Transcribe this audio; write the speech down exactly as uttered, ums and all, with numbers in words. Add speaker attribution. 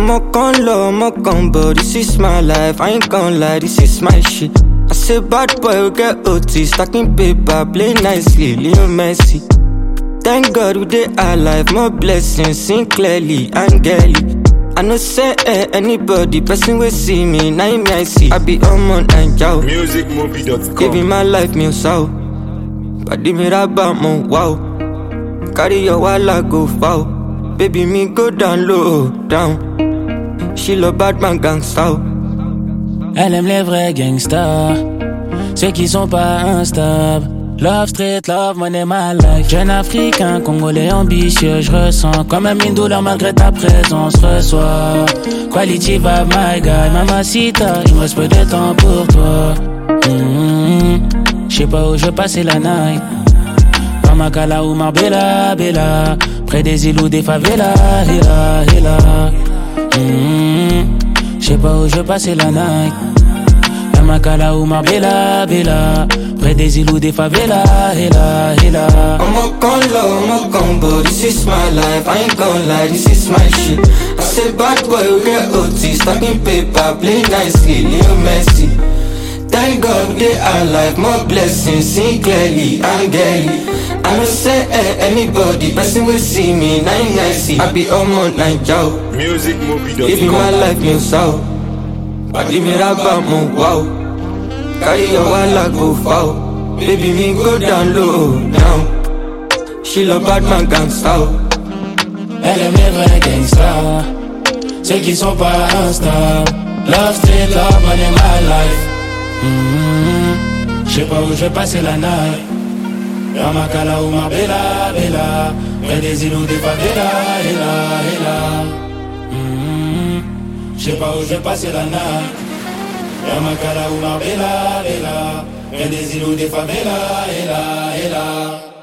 Speaker 1: I'm a con low, I'm a combo, this is my life, I ain't gon' lie, this is my shit. I say bad boy will get O T, stacking paper, play nicely, Leo Messi. Thank God we dey alive, more blessings, sing clearly, angelic. I know say eh, anybody, person will see me, now me I see. I be on one and yow.
Speaker 2: music movie dot com.
Speaker 1: Giving my life, me so. But the me rabba mo wow. Carry your walla go foul. Baby me go down low, down. She love bad man gangsta.
Speaker 3: Elle aime les vrais gangsters, ceux qui sont pas instables. Love street, love money, my life. Jeune africain, congolais ambitieux, je ressens quand même une douleur malgré ta présence. Reçois quality vibe, my guy, mamacita, il me reste peu de temps pour toi. Mm-hmm. J'sais pas où je vais passer la night. Pamakala ou Marbella, Bella, près des îles ou des favelas, hila, hila. Mm-hmm. J'sais pas où je vais passer la night. Pamakala ou Marbella, Bella, près des îles ou des favelas, hila, hila.
Speaker 1: I'm a con low, I'm a combo, this is my life, I ain't gon' lie, this is my shit. I say bad boy will get O T, stacking paper, play nicely, Leo Messi. Thank God we dey alive, more blessings, sing clearly, angelic. I know say eh, anybody, person will see me, now me I see. I be on one night, yo.
Speaker 2: music movie dot com.
Speaker 1: Living my life, me so. Body me rabba mo wow. Carry your walla go foul. Baby me go down low, down. She love bad man gangsta.
Speaker 3: Elle aime les vrais gangsters, ceux qui sont pas instables. Love street, love money, my life. Mm-hmm. J'sais pas où je vais passer la night. Ramakala ou Marbella, Bella, près des îles ou des favelas, hela, hela. Mm-hmm. J'sais pas où je vais passer la night. Ramakala ou Marbella, Bella, près des îles ou des favelas, hela, hela.